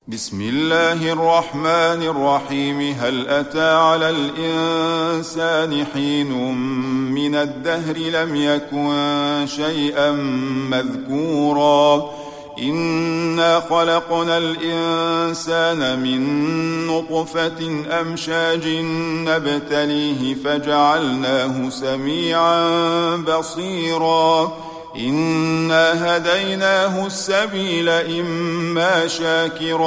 بسم الله الرحمن الرحيم. هل أتى على الإنسان حين من الدهر لم يكن شيئا مذكورا إنا خلقنا الإنسان من نطفة أمشاج نبتليه فجعلناه سميعا بصيرا إنا هديناه السبيل إما شاكرا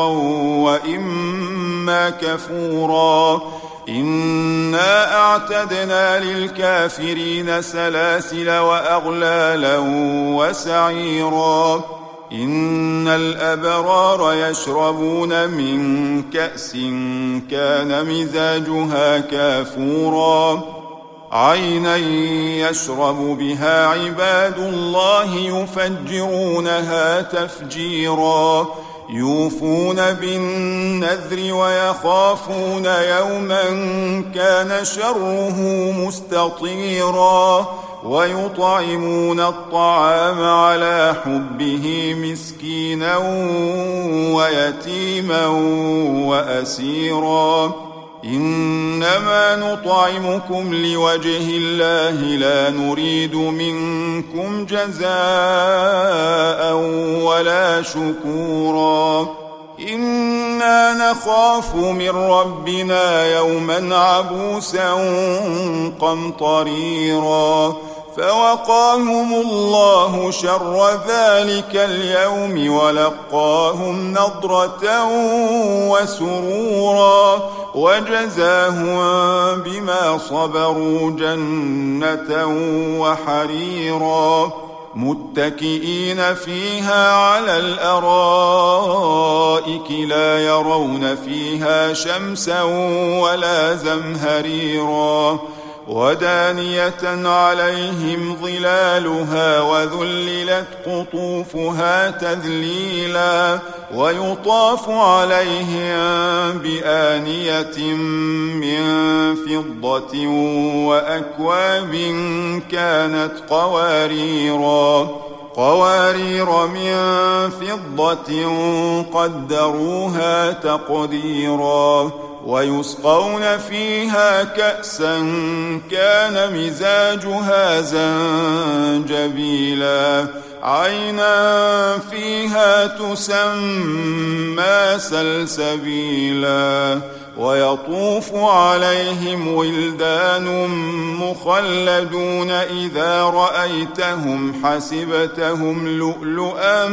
وإما كفورا إنا أعتدنا للكافرين سلاسل وأغلالا وسعيرا إن الأبرار يشربون من كأس كان مزاجها كافورا عينا يشرب بها عباد الله يفجرونها تفجيرا يوفون بالنذر ويخافون يوما كان شره مستطيرا ويطعمون الطعام على حبه مسكينا ويتيما وأسيرا إنما نطعمكم لوجه الله لا نريد منكم جزاء ولا شكورا إنا نخاف من ربنا يوما عبوسا قمطريرا فوقاهم الله شر ذلك اليوم ولقاهم نضرة وسرورا وجزاهم بما صبروا جنة وحريرا متكئين فيها على الأرائك لا يرون فيها شمسا ولا زمهريرا ودانية عليهم ظلالها وذللت قطوفها تذليلا ويطاف عليهم بآنية من فضة وأكواب كانت قوارير من فضة قدروها تقديرا ويسقون فيها كأسا كان مزاجها زنجبيلا عينا فيها تسمى سلسبيلا ويطوف عليهم ولدان مخلدون إذا رأيتهم حسبتهم لؤلؤا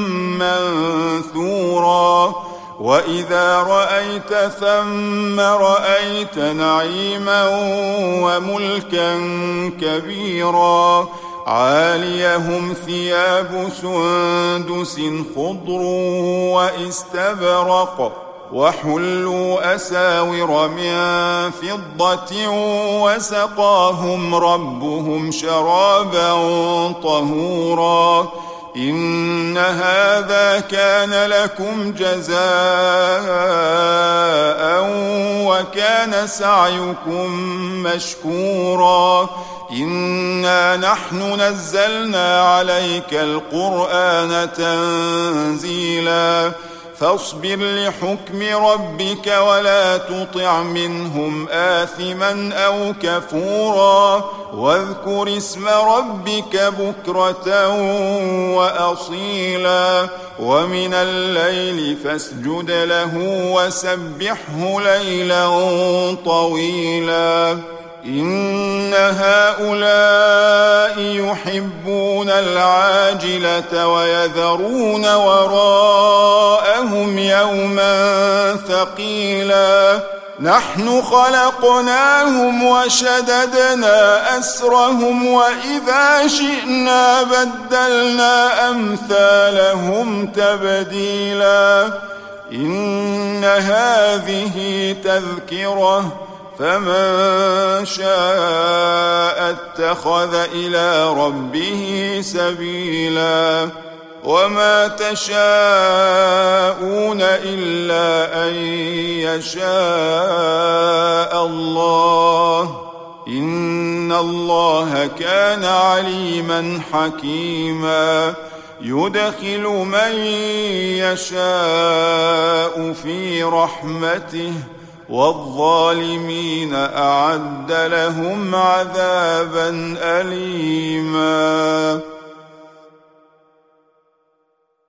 منثورا وإذا رأيت ثم رأيت نعيما وملكا كبيرا عاليهم ثياب سندس خضر واستبرق وحلوا أساور من فضة وسقاهم ربهم شرابا طهورا إن هذا كان لكم جزاء وكان سعيكم مشكورا إنا نحن نزلنا عليك القرآن تنزيلا فاصبر لحكم ربك ولا تطع منهم آثما أو كفورا واذكر اسم ربك بكرة وأصيلا ومن الليل فاسجد له وسبحه ليلا طويلا إن هؤلاء يحبون العاجلة ويذرون وراءهم يوما ثقيلا نحن خلقناهم وشددنا أسرهم وإذا شئنا بدلنا أمثالهم تبديلا إن هذه تذكرة فمن شاء اتخذ إلى ربه سبيلا وما تشاءون إلا أن يشاء الله إن الله كان عليما حكيما يدخل من يشاء في رحمته والظالمين أعد لهم عذابا أليما.